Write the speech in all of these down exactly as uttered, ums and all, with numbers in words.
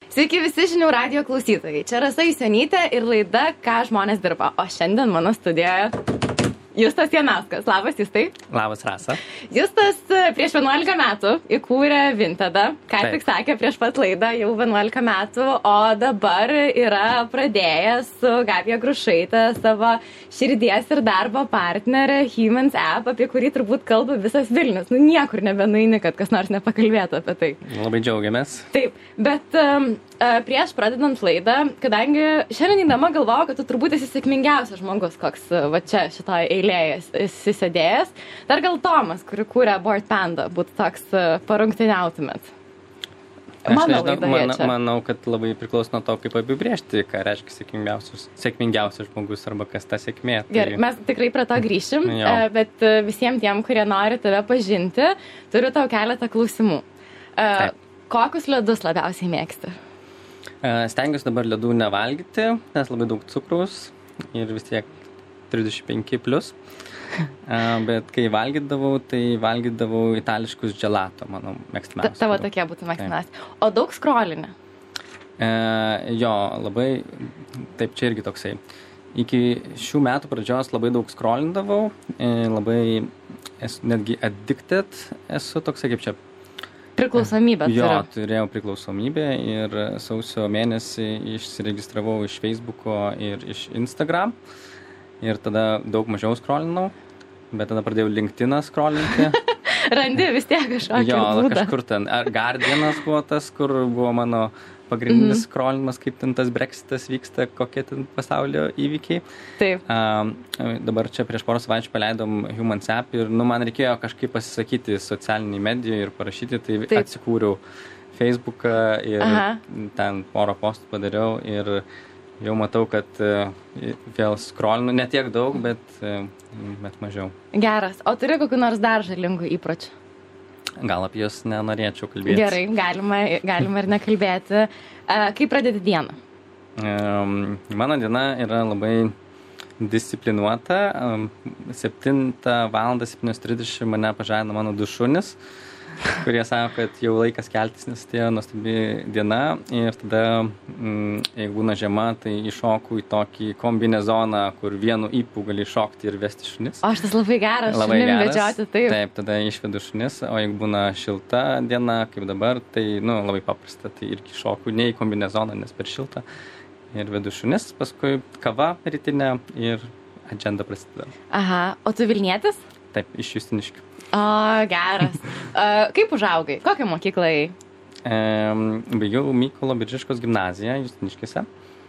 Sveiki visi žinių radijo klausytojai. Čia Rasa Jusionytė ir laida Ką žmonės dirba. O šiandien mano studijoje Justas Janauskas. Labas, Justai. Labas, Rasa. Justas prieš vienuolika metų įkūrė Vintedą. Ką tik sakė prieš pat laidą, jau vienuolika metų, o dabar yra pradėjęs su Gabija Grušaitė savo širdies ir darbo partnerę Humans App, apie kurį turbūt kalba visas Vilnius. Nu, niekur nebenueini, kad kas nors nepakalbėtų apie tai. Labai džiaugiamės. Taip, bet um, prieš pradedant laidą, kadangi šiandien įdama galvojau, kad tu turbūt esi sėkmingiausias žmogus, koks va čia šitoje eilėje esi sėdėjęs. Dar gal Tomas, kuri kūrė Bored Panda, būtų toks parungtyniautumėt. Aš nežinau, man, manau, kad labai priklauso nuo to, kaip apibrėžti, ką reiškia sėkmingiausias, sėkmingiausias žmogus arba kas ta sėkmė. Tai... Gerai, mes tikrai prie to grįšim, bet visiems tiem, kurie nori tave pažinti, turiu tau keletą klausimų. Taip. Kokius ledus labiausiai mėgsti? Stengiuosi dabar ledų nevalgyti, nes labai daug cukraus ir vis tiek trisdešimt penki plus. Bet kai valgydavau, tai valgydavau itališkus gelato, mano mėgstamiausias. Tavo tokie būtų mėgstamiausias. O daug skrolinė? E, jo, labai, taip čia irgi toksai. Iki šių metų pradžios labai daug skrolindavau, e, labai esu netgi addicted, esu toksai kaip čia. Priklausomybė. Jo, turėjau priklausomybę ir sausio mėnesį išsiregistravau iš Facebooko ir iš Instagram. Ir tada daug mažiau skrolinau, bet tada pradėjau LinkedIną skrolinti. Randi vis tiek kažkokį jo, būdą. Kažkur ten. Ar Guardianas buvo tas, kur buvo mano pagrindinis mm-hmm. skrolinimas, kaip ten tas Brexitas vyksta, kokie ten pasaulio įvykiai. Taip. Um, dabar čia prieš porą savaičių paleidom Humans App ir nu, man reikėjo kažkaip pasisakyti socialiniai medijai ir parašyti, tai Taip. atsikūriau Facebooką ir Aha. ten porą postų padariau ir jau matau, kad uh, vėl skrolinu, ne tiek daug, bet, uh, bet mažiau. Geras. O turi kokių nors dar žalingų įpročių? Gal apie jos nenorėčiau kalbėti. Gerai, galima, galima ir nekalbėti. Uh, kaip pradedi dieną? Um, mano diena yra labai disciplinuota. Um, septintą valandą septynios trisdešimt mane pažadina mano du šunys, kurie sako, kad jau laikas keltis, nes tai nuostabi diena. Ir tada, mm, jeigu būna žiema, tai iššoku į tokį kombinezoną, kur vienu įpū gali šokti ir vesti šunis. O šitas labai geras, labai šunim vedžioti, taip. Taip, tada išvedu šunis, o jeigu būna šilta diena, kaip dabar, tai nu, labai paprasta, tai irgi šoku ne į kombinezoną, nes per šilta. Ir vedu šunis, paskui kava rytinė ir agenda prasideda. Aha, o tu Vilnietis? Taip, iš Justiniškių. O, geras. Uh, kaip užaugai? Kokią mokyklą ėjai? E, baigiau Mykolo Biržiškos gimnaziją Justiniškėse.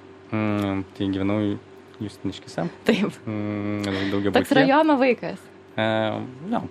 Mm, tai gyvenau Justiniškėse. Taip. Mm, daugiabutyje. Toks rajono vaikas. E, jo.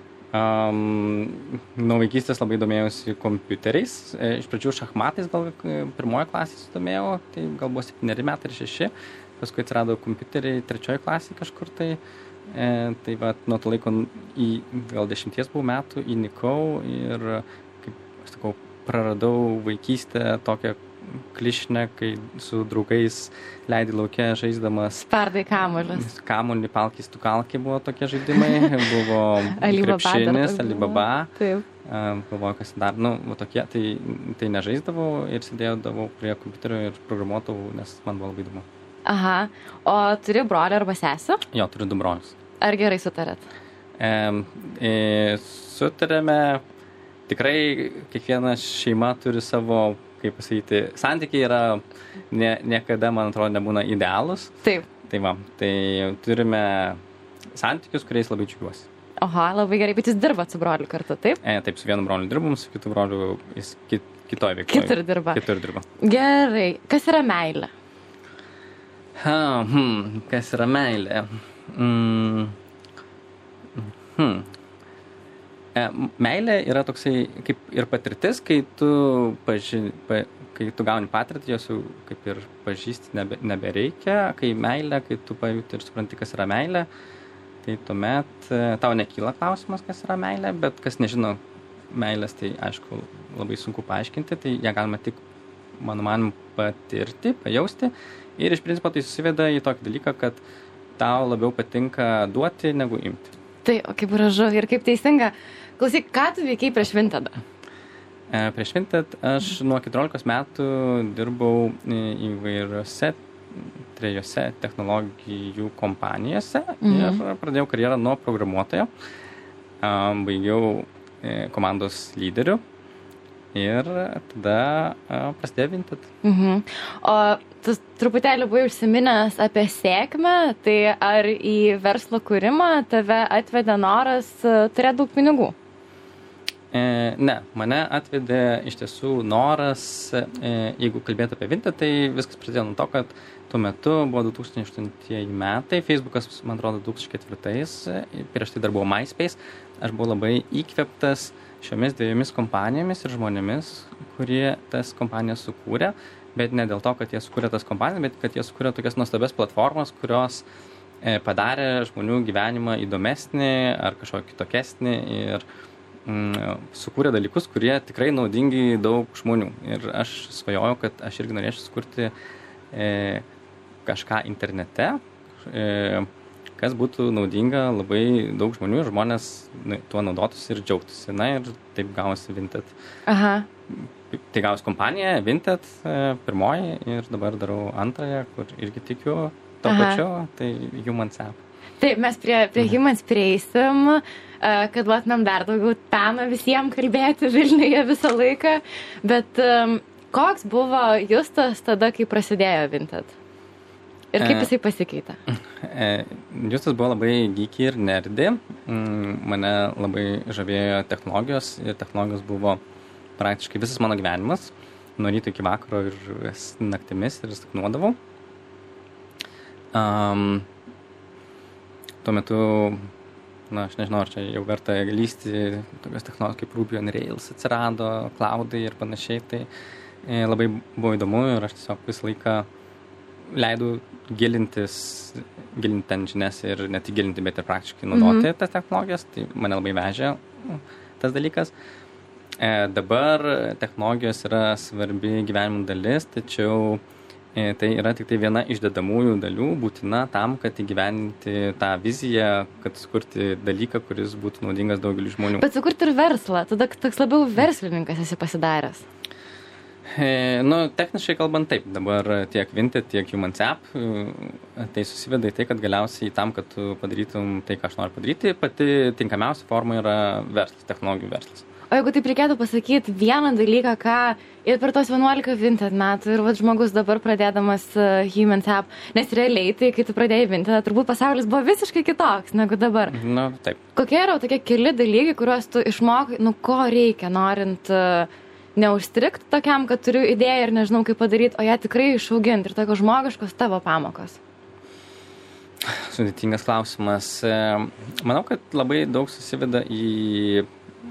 Um, nuo vaikystės labai domėjausi kompiuteriais. E, iš pradžių šachmatais gal pirmoje klasėje sudomėjau, tai gal buvo septyneri metai ir šeši. Paskui atsirado kompiuteriai trečioje klasėje kažkur tai. E, tai va, nuo to laiko į gal dešimties buvau metų įnikau ir, kaip aš sakau, praradau vaikystę tokią klišinę, kai su draugais leidai lauke žaisdamas. Spardai kamuolius. Kamuolį, palkis, tu kalkį buvo tokie žaidimai. Buvo krepšinis, Alibaba. Taip. Galvoju, kas dar, nu, tokie, tai, tai nežaisdavau ir sėdėdavau prie kompiuterio ir programuodavau, nes man buvo labai įdomu. Aha, o turi brolį arba sesę? Jo, turiu du brolius. Ar gerai sutarėt? E, e, sutarėme, tikrai kiekviena šeima turi savo, kaip pasakyti, santykiai yra, ne, niekada, man atrodo, nebūna idealus. Taip. Tai va, tai turime santykius, kuriais labai džiugiuosi. Oha, labai gerai, bet jūs dirbat su broliu kartu, taip? E, taip, su vienu broliu dirbam, su kitu broliu jis kit, kitoj veikloje. Kitur dirba. Kitur dirba. Gerai, kas yra meilė? Ha, hmm, kas yra meilė? Mm, hmm. E, meilė yra toksai kaip ir patirtis, kai tu, paži, pa, kai tu gauni patirtį, jos jau kaip ir pažįsti nebe, nebereikia. Kai meilė, kai tu pajuti ir supranti, kas yra meilė, tai tuomet tau nekyla klausimas, kas yra meilė, bet kas nežino meilės, tai aišku labai sunku paaiškinti, tai ją galima tik, mano manimu, patirti, pajausti. Ir iš principo tai susiveda į tokį dalyką, kad tau labiau patinka duoti negu imti. Tai, o kaip gražu ir kaip teisinga. Klausyk, ką tu veikiai prieš Vintedą? Prieš Vinted aš nuo keturiolikos metų dirbau įvairiose trejose technologijų kompanijose mhm. ir pradėjau karjerą nuo programuotojo. Baigiau komandos lyderiu ir tada prasidėjo Vinted. Mhm. O tu truputėlį buvai užsiminęs apie sėkmę, tai ar į verslo kūrimą tave atvedė noras turėti daug pinigų? Ne, mane atvedė iš tiesų noras, jeigu kalbėti apie Vinted, tai viskas pradėjo nuo to, kad tuo metu buvo du tūkstančiai aštuntieji metai, Facebookas, man atrodo, du tūkstančiai ketvirtais, prieš tai dar buvo MySpace, aš buvau labai įkvėptas šiomis dviejomis kompanijomis ir žmonėmis, kurie tas kompanijas sukūrė, bet ne dėl to, kad jie sukūrė tas kompanijas, bet kad jie sukūrė tokias nuostabias platformas, kurios padarė žmonių gyvenimą įdomesnį ar kažkokį kitokesnį ir sukūrė dalykus, kurie tikrai naudingi daug žmonių. Ir aš svajojau, kad aš irgi norėčiau sukurti e, kažką internete, e, kas būtų naudinga labai daug žmonių ir žmonės tuo naudotųsi ir džiaugtųsi. Na ir taip gavosi Vinted. Aha. Tai gavosi kompanija Vinted e, pirmoji ir dabar darau antrąją, kur irgi tikiu to Aha. pačiu, tai Humans App. Taip, mes prie, prie Humans prieisim, kad duotumėm dar daugiau peno visiems kalbėti Vilniuje visą laiką, bet um, koks buvo Justas tada, kai prasidėjo Vinted? Ir kaip jisai pasikeitė? Justas buvo labai geeky ir nerdy, mane labai žavėjo technologijos ir technologijos buvo praktiškai visas mano gyvenimas, nuo ryto iki vakaro ir naktimis ir sapnuodavau. Um, Tuo metu, na, aš nežinau, ar čia jau verta lysti, tokios technologijos kaip Ruby on Rails atsirado, cloudai ir panašiai, tai e, labai buvo įdomu ir aš tiesiog visą laiką leidau gilintis, gilinti ten žinias ir ne tik gilinti, bet ir praktiškai naudoti mm-hmm. tas technologijas, tai mane labai vežė tas dalykas. E, dabar technologijos yra svarbi gyvenimo dalis, tačiau tai yra tik tai viena iš dedamųjų dalių būtina tam, kad įgyvendinti tą viziją, kad sukurti dalyką, kuris būtų naudingas daugeliu žmonių. Bet sukurti ir verslą, tada toks labiau verslininkas esi pasidaręs. E, nu, techniškai kalbant taip, dabar tiek Vinted, tiek Humans App, tai susiveda į tai, kad galiausiai tam, kad tu padarytum tai, ką aš noriu padaryti, pati tinkamiausia forma yra verslas, technologijų verslas. O jeigu taip reikėtų pasakyti vieną dalyką, ką ir per tos vienuolika Vinted metų ir vat, žmogus dabar pradėdamas uh, Humans App, nes realiai tai, kai tu pradėjai Vinted, turbūt pasaulis buvo visiškai kitoks negu dabar. Na, taip. Kokie yra tokie keli dalykai, kuriuos tu išmokai, nu ko reikia, norint uh, neužstrikti tokiam, kad turiu idėją ir nežinau, kaip padaryti, o ją tikrai išauginti ir tokios žmogiškos tavo pamokos? Sudėtingas klausimas. Manau, kad labai daug susiveda į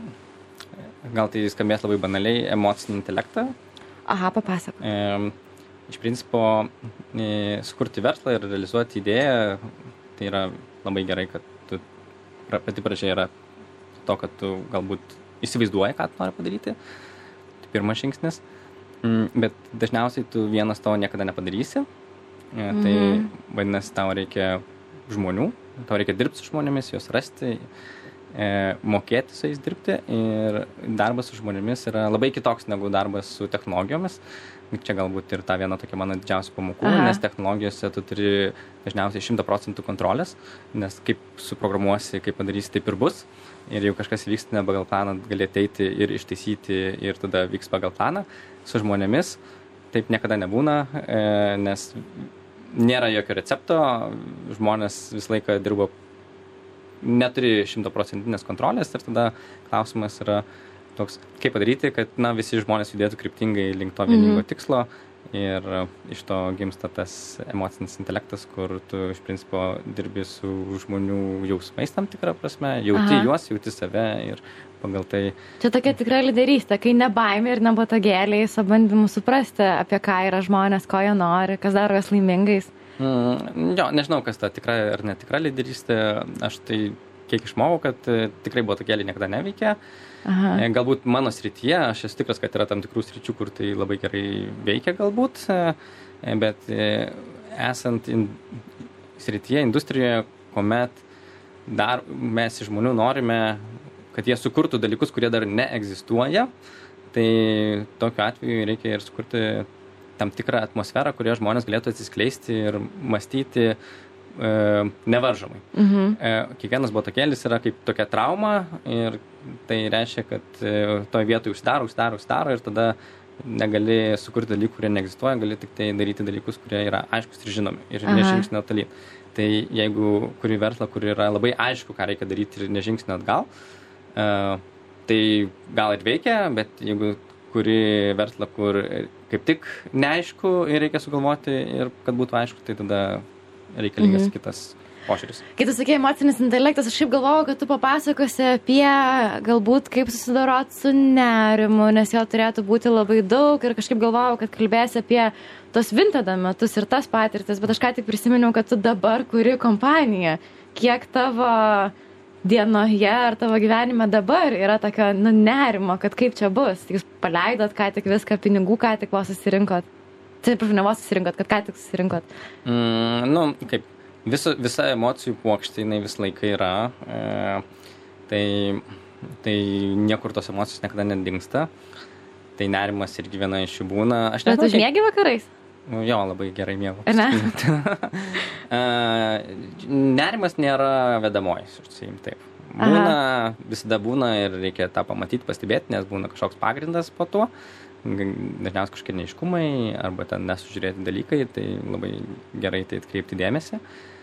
gal tai skambės labai banaliai, emocinį intelektą. Aha, papasakok. E, iš principo, e, sukurti verslą ir realizuoti idėją, tai yra labai gerai, kad tu pati pradžia yra to, kad tu galbūt įsivaizduoji, ką tu nori padaryti. Tai pirmas žingsnis. Mm, bet dažniausiai tu vienas to niekada nepadarysi. E, tai mm. vadinasi, tau reikia žmonių, tau reikia dirbti su žmonėmis, juos rasti, mokėti su jais dirbti ir darbas su žmonėmis yra labai kitoks negu darbas su technologijomis. Čia galbūt ir ta viena tokia mano didžiausia pamokų, Aha. nes technologijose tu turi dažniausiai šimtą procentų kontrolės, nes kaip suprogramuosi, kaip padarysi, taip ir bus. Ir jau kažkas vyksta ne pagal planą, gali ateiti ir ištaisyti ir tada vyks pagal planą. Su žmonėmis taip niekada nebūna, nes nėra jokio recepto, žmonės visą laiką dirba neturi šimtaprocentinės kontrolės ir tada klausimas yra toks, kaip padaryti, kad na, visi žmonės judėtų kryptingai link to vieningo mm-hmm. tikslo ir iš to gimsta tas emocinis intelektas, kur tu iš principo dirbi su žmonių jausmais tam tikrą prasme, jauti Aha. juos, jauti save ir pagal tai... Čia tokia tikra lyderystė, kai ne baimė ir ne botagėliais, o bandymu suprasti, apie ką yra žmonės, ko jie nori, kas daro juos laimingais. Mm, jo, nežinau, kas ta tikra ar netikra lyderystė. Aš tai kiek išmokau, kad e, tikrai botagėliai niekada neveikia. Aha. E, galbūt mano srityje, aš esu tikras, kad yra tam tikrų sričių, kur tai labai gerai veikia galbūt, e, bet e, esant in, srityje, industrijoje, kuomet dar mes iš žmonių norime, kad jie sukurtų dalykus, kurie dar neegzistuoja, tai tokiu atveju reikia ir sukurti tam tikrą atmosferą, kurioje žmonės galėtų atsiskleisti ir mąstyti e, nevaržomai. Mhm. E, kiekvienas botokėlis yra kaip tokia trauma ir tai reiškia, kad e, toje vietoje užsidaro, užsidaro, užsidaro ir tada negali sukurti dalykų, kurie neegzistuoja, gali tik tai daryti dalykus, kurie yra aiškus ir žinomi ir nežingsnio tolyn. Tai jeigu kuri verslą, kur yra labai aišku, ką reikia daryti ir nežingsnio atgal, e, tai gal ir veikia, bet jeigu kuri verslą, kur kaip tik neaišku ir reikia sugalvoti ir kad būtų aišku, tai tada reikalingas mhm. kitas požiūris. Kai tu sakei emocinis intelektas, aš šiaip galvojau, kad tu papasakosi apie galbūt kaip susidorot su nerimu, nes jo turėtų būti labai daug ir kažkaip galvojau, kad kalbėsi apie tos Vinted metus ir tas patirtis, bet aš ką tik prisiminiau, kad tu dabar kuri kompaniją. Kiek tavo dienoje ar tavo gyvenime dabar yra tokio nu, nerimo, kad kaip čia bus. Jūs paleidot ką tik viską, pinigų ką tik vos susirinkot. Taip, ne vos susirinkot, kad ką tik susirinkot. Mm, nu, kaip, visa, visa emocijų puokštė, jinai vis laikai yra. E, tai, tai niekur tos emocijos niekada nedingsta. Tai nerimas irgi viena iš jų būna. Aš Bet tu užmiegi vakarais? Nu, jo, labai gerai miegu. Ne? Nerimas nėra vedamoji, užsiim taip. Būna, Aha. visada būna ir reikia tą pamatyti, pastebėti, nes būna kažkoks pagrindas po to. Dažniausiai kažkokie neiškumai arba ten nesužiūrėti dalykai, tai labai gerai tai atkreipti dėmesį.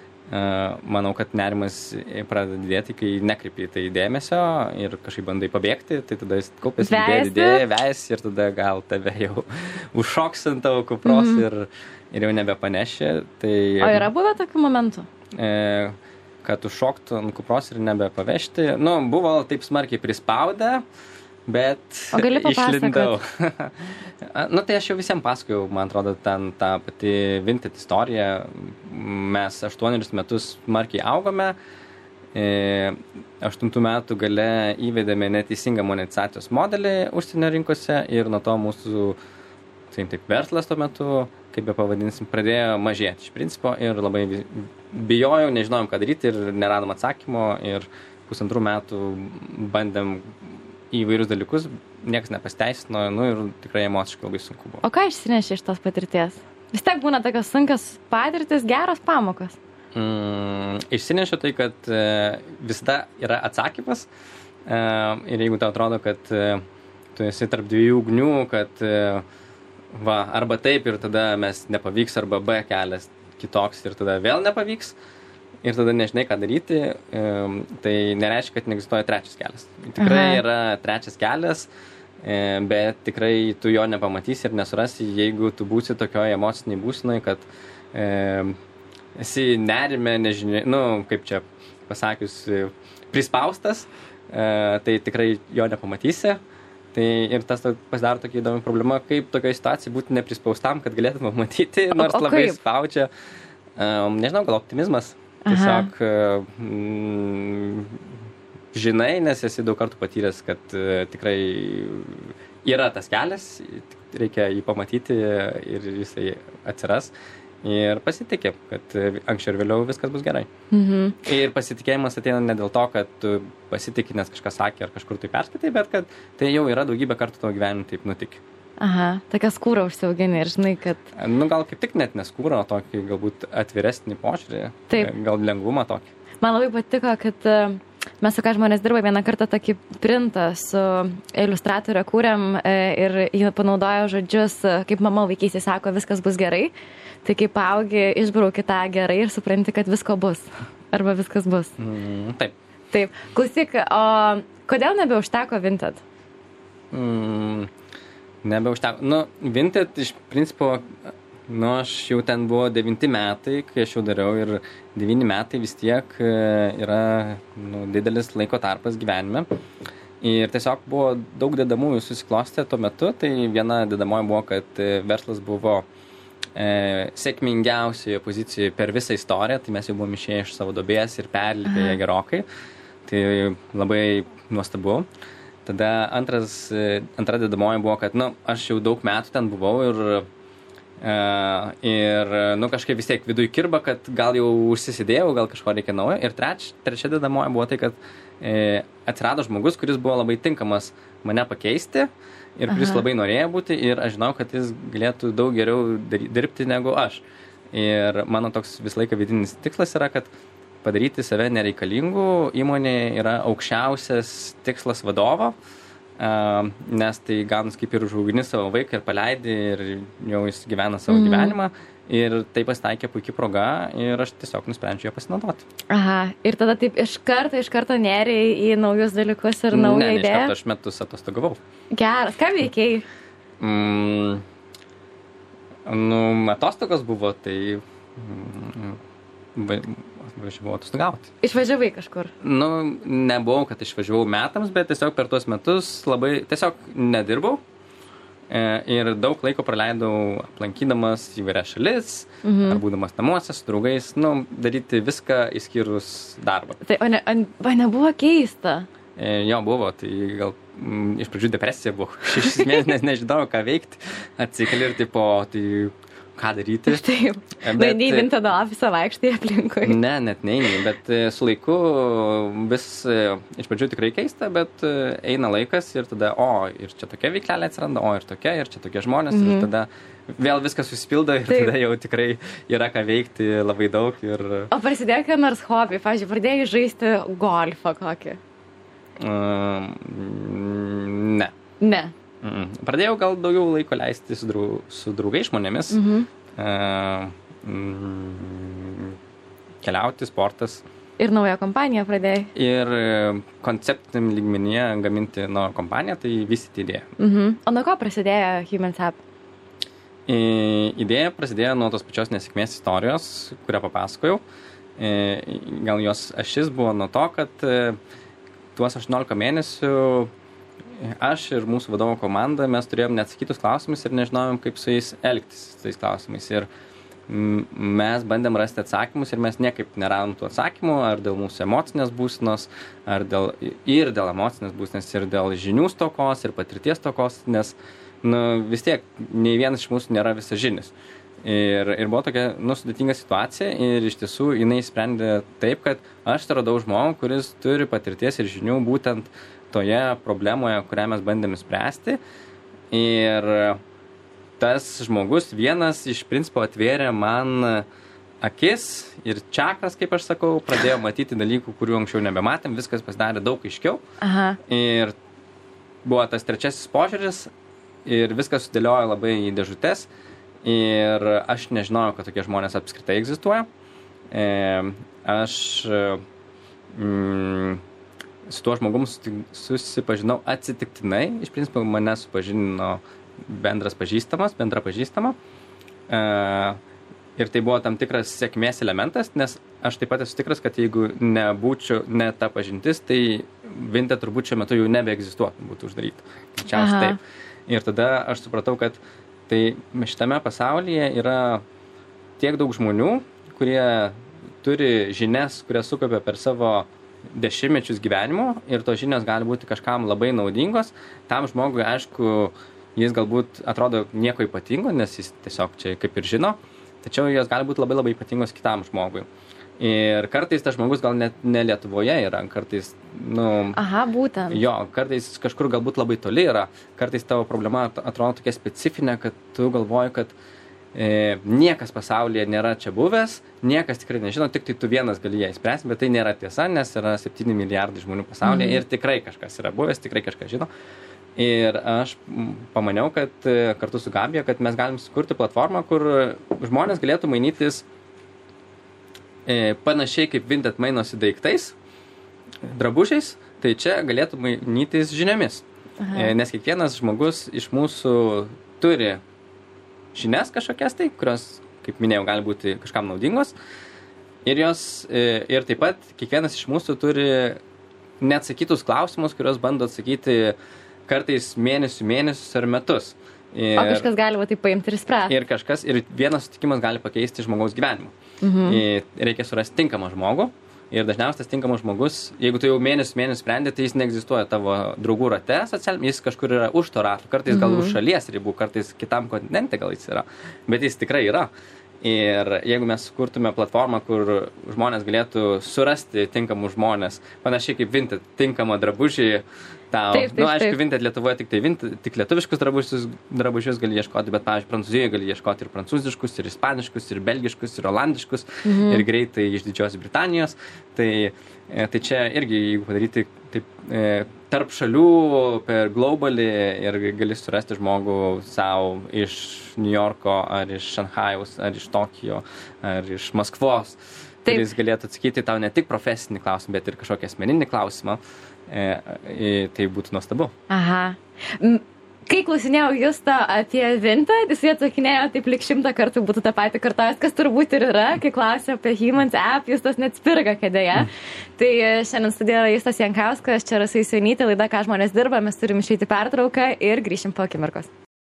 Manau, kad nerimas pradeda didėti, kai nekreipi tai dėmesio ir kažkaip bandai pabėgti, tai tada jis kaupės didėja, didėja, vejasi ir tada gal tave jau užšoks ant tavo kupros mm. ir, ir jau nebepaneši. Tai, o yra buvę tokių momentų? E, kad užšoktų ant kupros ir nebepavežti. Nu, buvo taip smarkiai prispaudę, bet išlindau. Nu, tai aš jau visiems pasakojau, man atrodo, ten ta pati Vinted istorija. Mes aštuonerius metus smarkiai augome. E, aštuntų metų gale įvedėme neteisingą monetizacijos modelį užsienio rinkose ir nuo to mūsų tai, taip, verslas tuo metu, kaip be pavadinsim, pradėjo mažėti iš principo ir labai bijojau, nežinojom, ką daryti ir neradom atsakymo ir pusantrų metų bandėm įvairius dalykus, niekas nepasteisino, nu ir tikrai emociškai labai sunku buvo. O ką išsinešė iš tos patirties? Vis tiek būna tokios sunkios patirtis, geros pamokos. Mm, išsinešiu tai, kad e, visada yra atsakymas e, ir jeigu tau atrodo, kad e, tu esi tarp dviejų ugnių, kad e, va, arba taip ir tada mes nepavyks, arba B kelias kitoks ir tada vėl nepavyks, ir tada nežinai, ką daryti, tai nereiškia, kad neegzistuoja trečias kelias. Tikrai Aha. yra trečias kelias, bet tikrai tu jo nepamatysi ir nesurasi, jeigu tu būsi tokioje emociniai būsinai, kad e, esi nerime, nežinia, nu, kaip čia pasakius, prispaustas, e, tai tikrai jo nepamatysi. Tai ir tas pasidaro tokia įdomi problema, kaip tokioje situacijoje būti neprispaustam, kad galėtume matyti, nors o, o labai kaip? Spaudžia. Um, nežinau, gal optimizmas. Tiesiog mm, žinai, nes esi daug kartų patyręs, kad uh, tikrai yra tas kelias, reikia jį pamatyti ir jisai atsiras. Ir pasitikė, kad anksčiau ir vėliau viskas bus gerai. Mhm. Ir pasitikėjimas ateina ne dėl to, kad tu pasitikė, nes kažkas sakė ar kažkur tai perskaitai, bet kad tai jau yra daugybę kartų tavo gyvenime taip nutikė. Aha, tokia skūra užsiauginė ir žinai, kad... Nu, gal kaip tik net neskūra, o tokį galbūt atviresnį požiūrį, Taip. gal lengvumą tokį. Man labai patiko, kad mes su ką žmonės dirba vieną kartą tokį printą su iliustratorė kūrėm ir jie panaudojo žodžius, kaip mama vaikystėje sako, viskas bus gerai. Tai kaip augi, išbrauki tą gerai ir supranti, kad visko bus. Arba viskas bus. Mm, taip. Taip. Klausyk, o kodėl nebeužteko Vinted? Mm. Nebeužteko. Nu, Vinted iš principo, nu, aš jau ten buvo devinti metai, kai aš jau dariau ir devyni metai vis tiek yra nu, didelis laiko tarpas gyvenime. Ir tiesiog buvo daug dedamųjų susiklostę tuo metu. Tai viena dedamoji buvo, kad verslas buvo e, sėkmingiausioje pozicijoje per visą istoriją. Tai mes jau buvom išėję iš savo duobės ir perlipę ją gerokai. Tai labai nuostabu. Tada antras, antra dedamoji buvo, kad, nu, aš jau daug metų ten buvau ir, uh, ir nu, kažkaip vis tiek viduj kirba, kad gal jau užsisidėjau, gal kažko reikia naujo. Ir treč, trečia dedamoji buvo tai, kad e, atsirado žmogus, kuris buvo labai tinkamas mane pakeisti ir kuris labai norėjo būti ir aš žinau, kad jis galėtų daug geriau dirbti negu aš. Ir mano toks visą laiką vidinis tikslas yra, kad padaryti save nereikalingų įmonėje yra aukščiausias tikslas vadovo, nes tai gaunasi kaip ir užaugini savo vaiką ir paleidi ir jau jis gyvena savo mm. gyvenimą ir tai pasitaikė puikia proga ir aš tiesiog nusprendžiau ją pasinaudoti. Aha, ir tada taip iš karto, iš karto neriai į naujus dalykus ir naują ne, ne, idėją? Ne, iš karto aš metus atostogavau. Geras, ką veikiai? Mm, nu, atostogos buvo, tai mm, važiavau atostogauti. Išvažiavai kažkur? Nu, nebuvau, kad išvažiavau metams, bet tiesiog per tuos metus labai, tiesiog nedirbau e, ir daug laiko praleidau aplankydamas įvairias šalis, mhm. ar būdamas namuose su draugais, nu, daryti viską išskyrus darbą. Tai, o, ne, o nebuvo keista? E, jo, buvo, tai gal m, iš pradžių depresija buvo. Šešis mėnesius, nes nežinau, ką veikti. Atsikeli ir tipo, tai ką daryti. Taip, bet nei Vintedo ofisą vaikštai aplinkui. Ne, net neini, bet su laiku vis iš pradžių tikrai keista, bet eina laikas ir tada, o, ir čia tokia veiklelė atsiranda, o, ir tokia, ir čia tokie žmonės, mhm. ir tada vėl viskas susipildo ir Taip. Tada jau tikrai yra ką veikti labai daug. Ir... O prasidėjo ką nors hobį, pavyzdžiui, pradėjai žaisti golfą kokį? Um, ne. Ne. Mm. Pradėjau gal daugiau laiko leisti su, drau, su draugais žmonėmis, mhm. uh, mm, keliauti, sportas. Ir naują kompaniją pradėjai? Ir konceptiniam lygmenyje gaminti naują kompaniją, tai vystyti idėją. Mhm. O nuo ko prasidėjo Humans App? I, idėja prasidėjo nuo tos pačios nesėkmės istorijos, kurią papasakojau. I, gal jos ašis buvo nuo to, kad tuos aštuoniolika mėnesių aš ir mūsų vadovo komanda, mes turėjom neatsakytus klausimus ir nežinojom, kaip su jais elgtis, su tais klausimais. Ir mes bandėm rasti atsakymus ir mes niekaip neradom tų atsakymų, ar dėl mūsų emocinės būsenos, ar dėl, ir dėl emocinės būsenos, ir dėl žinių stokos, ir patirties stokos, nes nu, vis tiek nei vienas iš mūsų nėra visažinis. Ir, ir buvo tokia nu, sudėtinga situacija ir iš tiesų jinai sprendė taip, kad aš radau žmogų, kuris turi patirties ir žinių būtent toje problemoje, kurią mes bandėme spręsti. Ir tas žmogus vienas iš principo atvėrė man akis ir čakras, kaip aš sakau, pradėjo matyti dalykų, kurių anksčiau nebematėm, viskas pasidarė daug aiškiau. Aha. Ir buvo tas trečiasis požiūris ir viskas sudėliojo labai į dėžutes. Ir aš nežinojau, kad tokie žmonės apskritai egzistuoja. E, aš mm, su tuo žmogum susipažinau atsitiktinai. Iš principo mane supažinino bendras pažįstamas, bendra pažįstama. E, ir tai buvo tam tikras sėkmės elementas, nes aš taip pat esu tikras, kad jeigu nebūčiau ne ta pažintis, tai Vinted turbūt šiuo metu jau nebeegzistuotų, būtų uždaryta. Greičiausiai taip. Ir tada aš supratau, kad tai šitame pasaulyje yra tiek daug žmonių, kurie turi žinias, kurias sukaupė per savo dešimtmečius gyvenimo ir tos žinios gali būti kažkam labai naudingos. Tam žmogui, aišku, jis galbūt atrodo nieko ypatingo, nes jis tiesiog čia kaip ir žino, tačiau jos gali būti labai labai ypatingos kitam žmogui. Ir kartais tas žmogus gal net ne Lietuvoje yra, kartais, nu... Aha, būtent. Jo, kartais kažkur galbūt labai toli yra, kartais tavo problema atrodo tokia specifinė, kad tu galvoji, kad e, niekas pasaulyje nėra čia buvęs, niekas tikrai nežino, tik tai tu vienas gali ją įspręsti, bet tai nėra tiesa, nes yra septyni milijardai žmonių pasaulyje mhm. ir tikrai kažkas yra buvęs, tikrai kažkas žino. Ir aš pamaniau, kad kartu su Gabija, kad mes galim sukurti platformą, kur žmonės galėtų mainytis E, panašiai kaip Vinted mainosi daiktais, drabužiais, tai čia galėtų mainytis žiniomis. E, nes kiekvienas žmogus iš mūsų turi žinias kažkokias tai, kurios, kaip minėjau, gali būti kažkam naudingos. Ir, jos, e, ir taip pat kiekvienas iš mūsų turi neatsakytus klausimus, kuriuos bando atsakyti kartais mėnesių, mėnesius ar metus. Ir, o kažkas gali va taip paimti ir spręsti. Ir kažkas, ir vienas sutikimas gali pakeisti žmogaus gyvenimą. Mhm. Reikia surasti tinkamą žmogų ir dažniausiai tas tinkamas žmogus, jeigu tu jau mėnesius mėnesius sprendi, tai jis neegzistuoja tavo draugų rate socialiniam, jis kažkur yra už to rato, kartais gal mhm. už šalies ribų, kartais kitam kontinente gal jis yra, bet jis tikrai yra. Ir jeigu mes sukurtume platformą, kur žmonės galėtų surasti tinkamus žmonės, panašiai kaip Vinted, tinkamą drabužį, tau. Taip, taip, nu, aišku, taip. Vinted Lietuvoje tik tai Vinted, tik lietuviškus drabužius, drabužius gali ieškoti, bet, pavyzdžiui, Prancūzijoje gali ieškoti ir prancūziškus, ir ispaniškus, ir belgiškus, ir olandiškus, mhm. ir greitai iš Didžiosios Britanijos. Tai, tai čia irgi, jeigu padaryti taip, tarp šalių per globalį ir gali surasti žmogų savo iš New Yorko, ar iš Šanchajaus, ar iš Tokijo, ar iš Maskvos. Taip. Kuris galėtų atsakyti tau ne tik profesinį klausimą, bet ir kažkokį asmeninį klausimą. E, e, tai būtų nuostabu. Aha. Kai klausinėjau Justo apie Vinted, jis atsakinėjo taip lyg šimtą kartų būtų tą patį kartojęs, kas turbūt ir yra, kai klausė apie Humans app, Justas net spirga kėdėje. Mm. Tai šiandien studijoje Justas Jankauskas, čia Rasa Jusionytė, laida Ką žmonės dirba, mes turim išeiti pertrauką ir grįšim po akimirkos.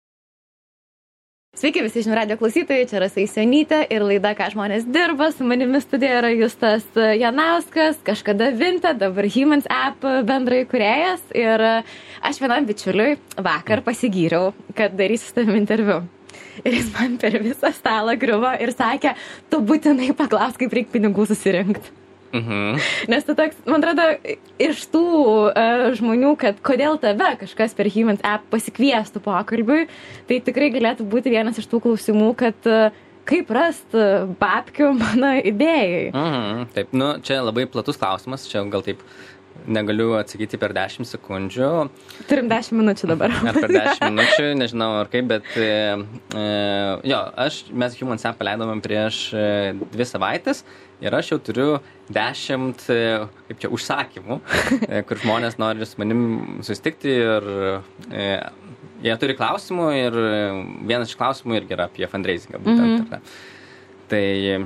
Sveiki visi žinių radijo klausytojai, čia Rasa Jusionytė ir laida Ką žmonės dirba. Su manimi studijoje yra Justas Janauskas, kažkada Vinted, dabar Humans app bendrai kūrėjas. Ir aš vienam bičiuliui vakar pasigyriau, kad darysiu su tavim interviu. Ir jis man per visą stalą griuvo ir sakė, tu būtinai paklausk, kaip reikia pinigų susirinkti. Mhm. Nes tu toks, man atrodo, iš tų uh, žmonių, kad kodėl tave kažkas per Humans app pasikviestų pokalbiui, tai tikrai galėtų būti vienas iš tų klausimų, kad uh, kaip rast uh, babkių mano idėjai. Mhm. Taip, nu, čia labai platus klausimas, čia gal taip negaliu atsakyti per dešimt sekundžių. Turim dešimt minučių dabar. Ar per dešimt minučių, nežinau ar kaip, bet e, e, jo, aš, mes Humans app paleidome prieš e, dvi savaitės ir aš jau turiu dešimt, e, kaip čia, užsakymų, e, kur žmonės nori su manim susitikti ir e, jie turi klausimų ir vienas iš klausimų irgi yra apie fundraisingą būtent. Mm-hmm. Tai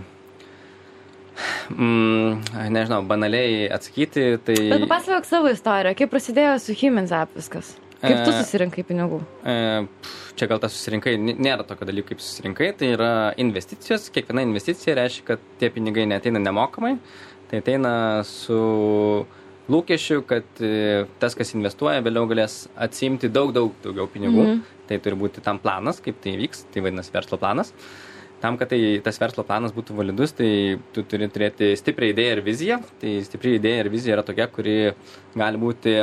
Mm, nežinau, banaliai atsakyti, tai... Bet papasakok savo istoriją, kaip prasidėjo su Humans app viskas? Kaip tu susirinkai pinigų? E, čia gal tas susirinkai, nėra tokio dalyko kaip susirinkai, tai yra investicijos, kiekviena investicija reiškia, kad tie pinigai neateina nemokamai, tai ateina su lūkesčiu, kad tas, kas investuoja, vėliau galės atsiimti daug, daug daugiau pinigų, mm-hmm. tai turi būti tam planas, kaip tai vyks, tai vadinasi verslo planas. Tam, kad tai, tas verslo planas būtų validus, tai tu turi turėti stiprią idėją ir viziją. Tai stipri idėja ir vizija yra tokia, kuri gali būti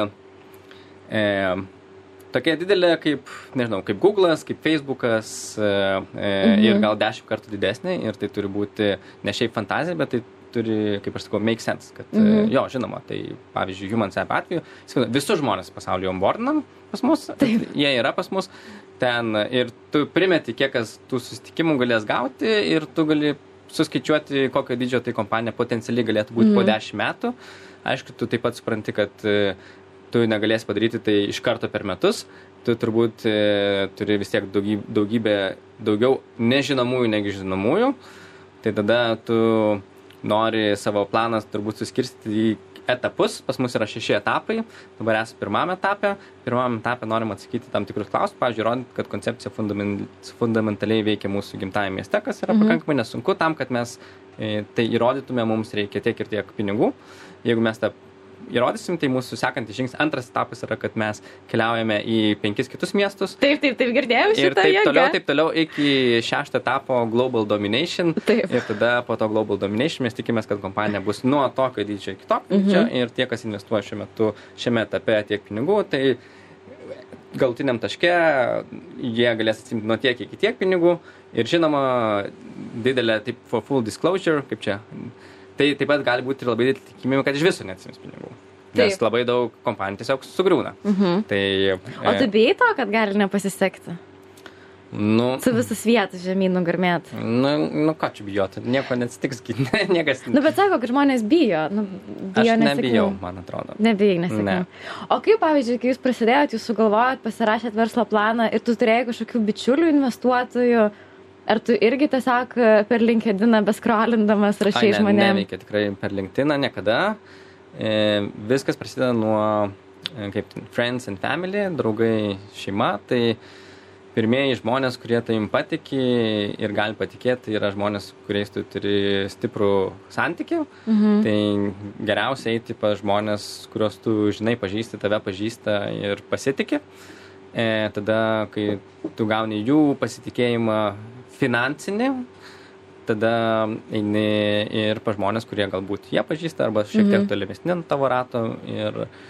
e, tokia didelė kaip, nežinau, kaip Google'as, kaip Facebook'as e, mhm. ir gal dešimt kartų didesnė. Ir tai turi būti ne šiaip fantazija, bet tai turi, kaip aš sakau, make sense. Kad, mhm. jo, žinoma, tai pavyzdžiui, Humans app atveju, visus žmonės pasaulyje onboardinam pas mus, Taip. Jie yra pas mus. Ten ir tu primeti, kiek kas tų susitikimų galės gauti ir tu gali suskaičiuoti, kokio dydžio tai kompanija potencialiai galėtų būti mm. po dešimt metų. Aišku, tu taip pat supranti, kad tu negalėsi padaryti tai iš karto per metus. Tu turbūt turi vis tiek daugybę, daugybę daugiau nežinomųjų negi žinomųjų. Tai tada tu nori savo planas turbūt suskirstyti į etapus. Pas mus yra šeši etapai. Dabar esu pirmame etape. Pirmame etape norim atsakyti tam tikrus klausimus. Pavyzdžiui, rodyti, kad koncepcija fundament, fundamentaliai veikia mūsų gimtajame mieste, kas yra mhm. pakankamai nesunku. Tam, kad mes e, tai įrodytume, mums reikia tiek ir tiek pinigų. Jeigu mes tą įrodysim, tai mūsų sekantis žingsnis. Antras etapas yra, kad mes keliaujame į penkis kitus miestus. Taip, taip, taip, girdėjau šitą ir taip jėgą. toliau, taip toliau iki šešto etapo Global Domination. Taip. Ir tada po to Global Domination mes tikimės, kad kompanija bus nuo tokio dydžio iki tokio dydžio. Mhm. Ir tie, kas investuoja šiuo metu šiame etape tiek pinigų, tai galutiniam taške jie galės atsimti nuo tiek iki tiek pinigų. Ir žinoma, didelė, taip, for full disclosure, kaip čia, tai taip pat gali būti ir labai didelė tikimybė, kad iš viso neatsims pinigų. Nes taip. Labai daug kompanijų tiesiog sugriūna. Mhm. Tai, o tu bijai to, kad gali nepasisekti? Nu, su visus vietas žemyn nugarmėt. Nu, nu ką čia bijoti, nieko neatsitiks, ne, niekas... Nu, bet sako, kad žmonės bijo. Nu, bijo Aš nesėkmėm. nebijau, man atrodo. Nebijai nesėkmėm. Ne. O kaip, pavyzdžiui, kai jūs prasidėjot, jūs sugalvojot, pasirašėt verslo planą ir tu turėjai kažkokių bičiulių investuotojų, ar tu irgi tiesiog per LinkedIną bescrollindamas rašai žmonėm? Ne, neveikia tikrai per LinkedIną niekada. E, viskas prasideda nuo e, kaip friends and family, draugai, šeima. Tai pirmieji žmonės, kurie tai jums patikė ir gali patikėti, yra žmonės, kuriais tu turi stiprų santykį. Mhm. Tai geriausia eiti pas žmonės, kuriuos tu žinai, pažįsti, tave pažįsta ir pasitikė. E, tada, kai tu gauni jų pasitikėjimą finansinį, tada eini ir pa žmonės, kurie galbūt jie pažįsta arba šiek tiek tolimesni ant tavo rato ir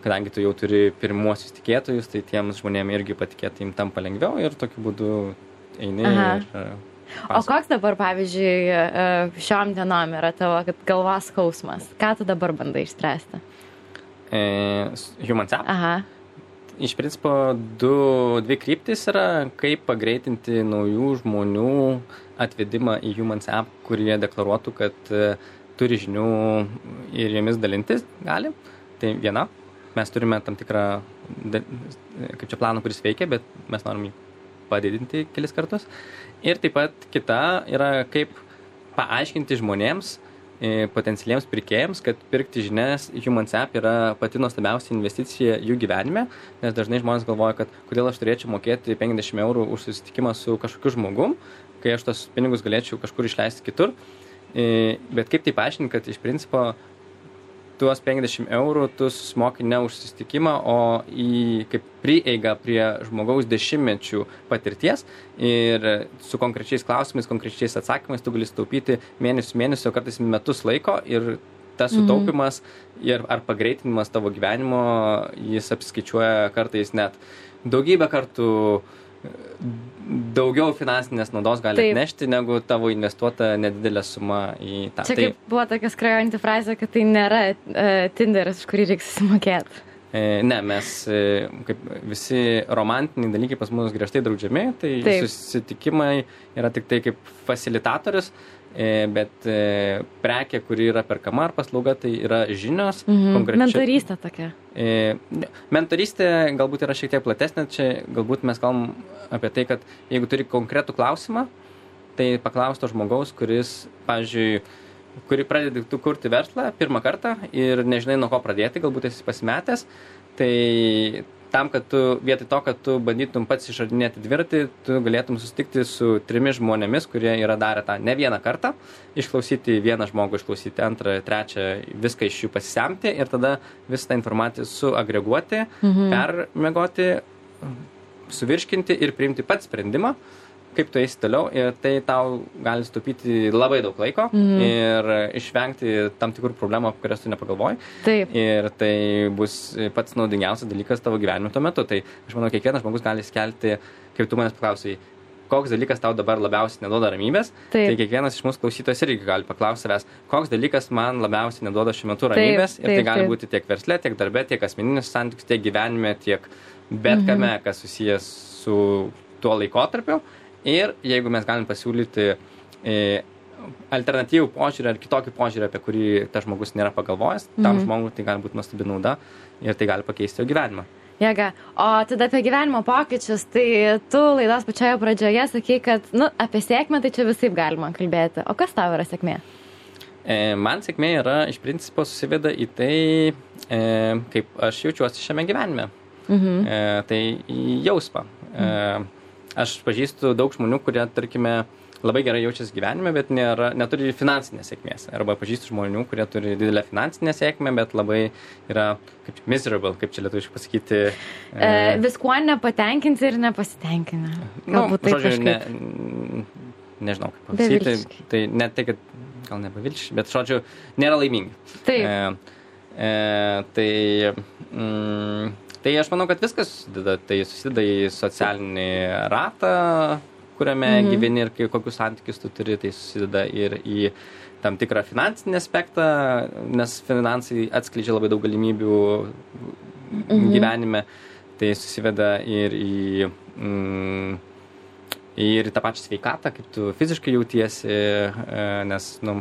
kadangi tu jau turi pirmuosius tikėtojus, tai tiems žmonėms irgi patikėti jums tampa lengviau ir tokiu būdu eini Aha. ir... O koks dabar, pavyzdžiui, šiom dienom yra tavo galvos skausmas? Ką tu dabar bandai išspręsti? E, HumanSap? Aha. Iš principo, du, dvi kryptis yra, kaip pagreitinti naujų žmonių atvedimą į HumanSap, kurie deklaruotų, kad e, turi žinių ir jomis dalintis gali. Tai viena, mes turime tam tikrą, kaip čia planą, kuris veikia, bet mes norim jį padidinti kelis kartus. Ir taip pat kita yra, kaip paaiškinti žmonėms, potencialiems pirkėjams, kad pirkti žinias HumanSap yra pati nuostabiausia investicija jų gyvenime, nes dažnai žmonės galvoja, kad kodėl aš turėčiau mokėti penkiasdešimt eurų už susitikimą su kažkokiu žmogum, kai aš tos pinigus galėčiau kažkur išleisti kitur. Bet kaip tai paaiškinti, kad iš principo tuos penkiasdešimt eurų tu susimoki ne už susitikimą, o į kaip prieigą prie žmogaus dešimtmečių patirties ir su konkrečiais klausimais, konkrečiais atsakymais tu gali sutaupyti mėnesių mėnesio, kartais metus laiko ir tas sutaupimas ir ar pagreitinimas tavo gyvenimo, jis apskaičiuoja kartais net daugybę kartų daugiau finansinės naudos gali Taip. atnešti, negu tavo investuota nedidelė suma į tą. Čia kaip buvo tokia skrajojanti frazė, kad tai nėra uh, Tinderis, už kurį reiks susimokėti. E, ne, mes e, kaip visi romantiniai dalykai pas mus griežtai draudžiami, tai Taip. susitikimai yra tik tai kaip fasilitatorius, e, bet e, prekė, kuri yra perkama ar paslauga, tai yra žinios. Mhm. konkrečiai- Mentorystė tokia. E, ne, mentorystė galbūt yra šiek tiek platesnė, čia galbūt mes kalbam apie tai, kad jeigu turi konkretų klausimą, tai paklausto žmogaus, kuris, pavyzdžiui, kuri pradedi tu kurti verslą pirmą kartą ir nežinai nuo ko pradėti, galbūt esi pasimetęs, tai tam, kad tu vietoj to, kad tu bandytum pats išradinėti dviratį, tu galėtum susitikti su trimis žmonėmis, kurie yra darę tą ne vieną kartą, išklausyti vieną žmogų, išklausyti antrą, trečią, viską iš jų pasisemti ir tada visą tą informaciją suagreguoti, mhm. permegoti, suvirškinti ir priimti pats sprendimą, kaip tu eisi toliau ir tai tau gali sutaupyti labai daug laiko mhm. ir išvengti tam tikrų problemų, apie kurias tu nepagalvoji. Taip. Ir tai bus pats naudingiausias dalykas tavo gyvenime tuo metu. Tai aš manau, kiekvienas žmogus gali skelti, kaip tu manęs paklausai, koks dalykas tau dabar labiausiai neduoda ramybės. Taip. Tai kiekvienas iš mūsų klausytojos irgi gali paklausti savęs, koks dalykas man labiausiai neduoda šiuo metu ramybės. Taip, ir tai taip, gali taip. būti tiek versle, tiek darbe, tiek asmeninis santykius, tiek gyvenime, tiek bet mhm. kame, kas susijęs su tuo laikotarpiu. Ir jeigu mes galim pasiūlyti e, alternatyvų požiūrį ar kitokį požiūrį, apie kurį tas žmogus nėra pagalvojęs, mm-hmm. tam žmogui tai gali būti nuostabi nauda ir tai gali pakeisti jo gyvenimą. Jėga, o tada apie gyvenimo pokyčius, tai tu laidos pačioje pradžioje sakei, kad nu, apie sėkmę tai čia visaip galima kalbėti. O kas tau yra sėkmė? E, man sėkmė yra iš principo susiveda į tai, e, kaip aš jaučiuosi šiame gyvenime. Mm-hmm. E, tai į jausmą. E, Aš pažįstu daug žmonių, kurie, tarkime, labai gerai jaučiasi gyvenime, bet nėra, neturi finansinės sėkmės. Arba pažįstu žmonių, kurie turi didelę finansinę sėkmę, bet labai yra kaip miserable, kaip čia lietuviškai pasakyti. E, viskuo nepatenkinti ir nepasitenkinę. Galbūt nu, taip žodžiu, kažkaip. Ne, nežinau, kaip pasakyti. Tai ne tai, kad gal nepavilčiai, bet, žodžiu, nėra laimingi. Taip. E, e, tai... Mm, Tai aš manau, kad viskas susideda, tai susideda į socialinį ratą, kuriame mm-hmm. gyveni ir kokius santykius tu turi, tai susideda ir į tam tikrą finansinį aspektą, nes finansai atskleidžia labai daug galimybių mm-hmm. gyvenime, tai susiveda ir į, mm, ir į tą pačią sveikatą, kaip tu fiziškai jautiesi, nes, nu,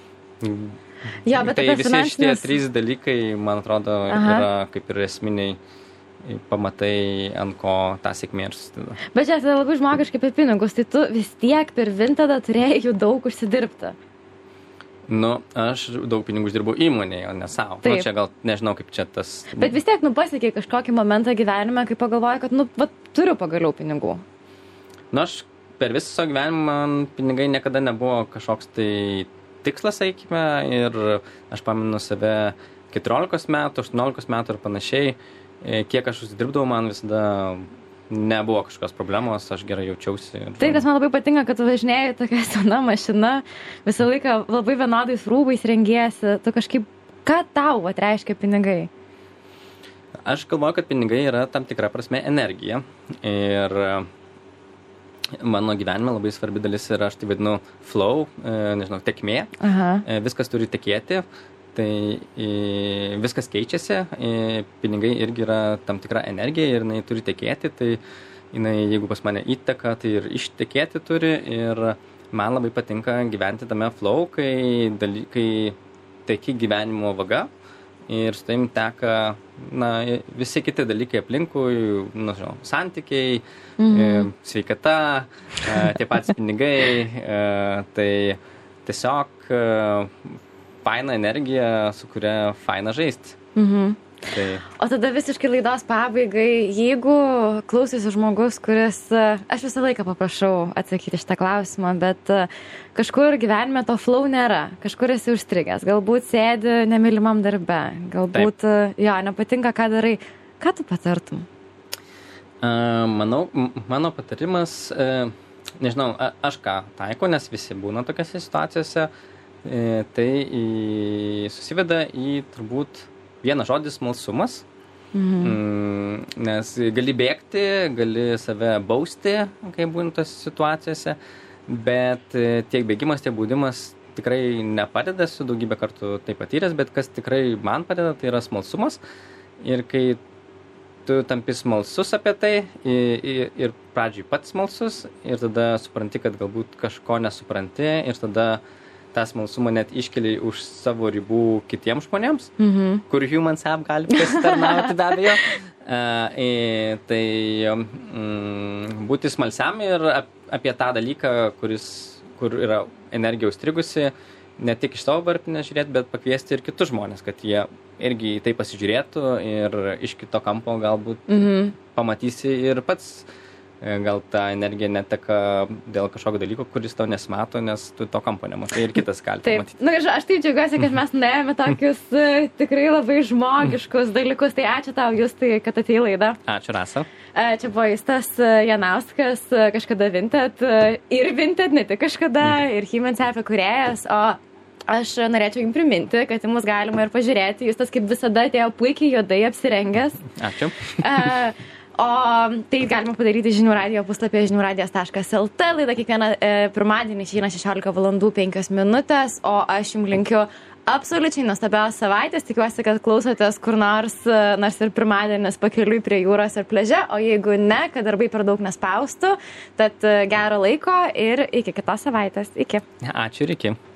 ja, bet tai visi finansinės... šitie trys dalykai, man atrodo, Aha. yra kaip ir esminiai pamatai, ant ko tą sėkmė ir susideda. Bet čia tai labai žmogiškai apie pinigus, tai tu vis tiek per Vintedą turėjai jų daug užsidirbti. Nu, aš daug pinigų uždirbu įmonėje, o ne savo. Nu, čia gal nežinau, kaip čia tas... Bet vis tiek, nu, pasiekiai kažkokį momentą gyvenime, kai pagalvoji, kad, nu, va, turiu pagaliau pinigų. Nu, aš per visą savo gyvenimą man pinigai niekada nebuvo kažkoks tai tikslas, sakykime, ir aš pamenu save keturiolikos metų, aštuoniolikos metų ir panašiai. Kiek aš užsidirbdavau, man visada nebuvo kažkokios problemos, aš gerai jaučiausi. Ir... Taip, nes man labai patinka, kad tu važinėjai tokia sena mašina, visą laiką labai vienodais rūbais rengiesi, tu kažkaip, ką tau atreiškia pinigai? Aš galvoju, kad pinigai yra tam tikra prasme energija. Ir mano gyvenime labai svarbi dalis yra, aš tai vadinu, flow, nežinau, tekmė. Aha. Viskas turi tekėti, tai viskas keičiasi. Pinigai irgi yra tam tikra energija ir jinai turi tekėti. Tai jinai, jeigu pas mane įteka, tai ir ištekėti turi. Ir man labai patinka gyventi tame flow, kai, daly, kai teki gyvenimo vaga. Ir su taim teka, na, visi kiti dalykai aplinkui, na, žinau, santykiai, mhm. sveikata, tie patys pinigai, tai tiesiog faina energija, su kuria faina žaisti. Mhm. Tai... O tada visiškai laidos pabaigai, jeigu klausysi žmogus, kuris, aš visą laiką paprašau atsakyti šitą klausimą, bet kažkur gyvenime to flow nėra, kažkur esi užstrigęs, galbūt sėdi nemylimam darbe, galbūt, Taip. jo, nepatinka, ką darai, ką tu patartum? Uh, manau, mano patarimas, uh, nežinau, aš ką taiko, nes visi būna tokiose situacijose, uh, tai į, susiveda į turbūt vienas žodis smalsumas, mhm. mm, nes gali bėgti, gali save bausti, kai būna tose situacijose, bet tiek bėgimas, tiek baudimas tikrai nepadeda, su daugybę kartų tai patyręs, bet kas tikrai man padeda, tai yra smalsumas. Ir kai tu tampi smalsus apie tai ir, ir pradžiai pats smalsus, ir tada supranti, kad galbūt kažko nesupranti, ir tada tą smalsumą net iškeliai už savo ribų kitiems žmonėms, mm-hmm. kur Humans App gali pasitarnauti be abejo. Uh, e, tai mm, būti smalsiam ir ap, apie tą dalyką, kuris, kur yra energija užstrigusi, ne tik iš savo varpinės žiūrėti, bet pakviesti ir kitus žmonės, kad jie irgi į tai pasižiūrėtų ir iš kito kampo galbūt mm-hmm. pamatysi ir pats gal ta energija neteka dėl kažkokio dalyko, kuris tau nesimato, nes tu to kampo nematai ir kitas gali pamatyti. Na, nu, aš taip džiaugiuosi, kad mes nuėjome tokius tikrai labai žmogiškus dalykus. Tai ačiū tau, Justai, kad atėjai į laidą. Ačiū, Rasa. Čia buvo Justas Janauskas, kažkada Vinted ir Vinted, ne tik kažkada, ir Humans App kūrėjas, o aš norėčiau jums priminti, kad į mus galima ir pažiūrėti. Justas kaip visada atėjo puikiai juodai apsirengęs. Ačiū. Uh, O tai galima padaryti žinių radijo puslapyje žinių radijas taškas lt. Laida kiekvieną e, pirmadienį išeina šešiolika valandų penkios minutės, o aš jums linkiu absoliučiai nuostabios savaitės. Tikiuosi, kad klausotės kur nors, nors ir pirmadienis pakeliui prie jūros ar pliaže, o jeigu ne, kad darbai per daug nespaustų, tad gero laiko ir iki kitos savaitės. Iki. Ačiū ir iki.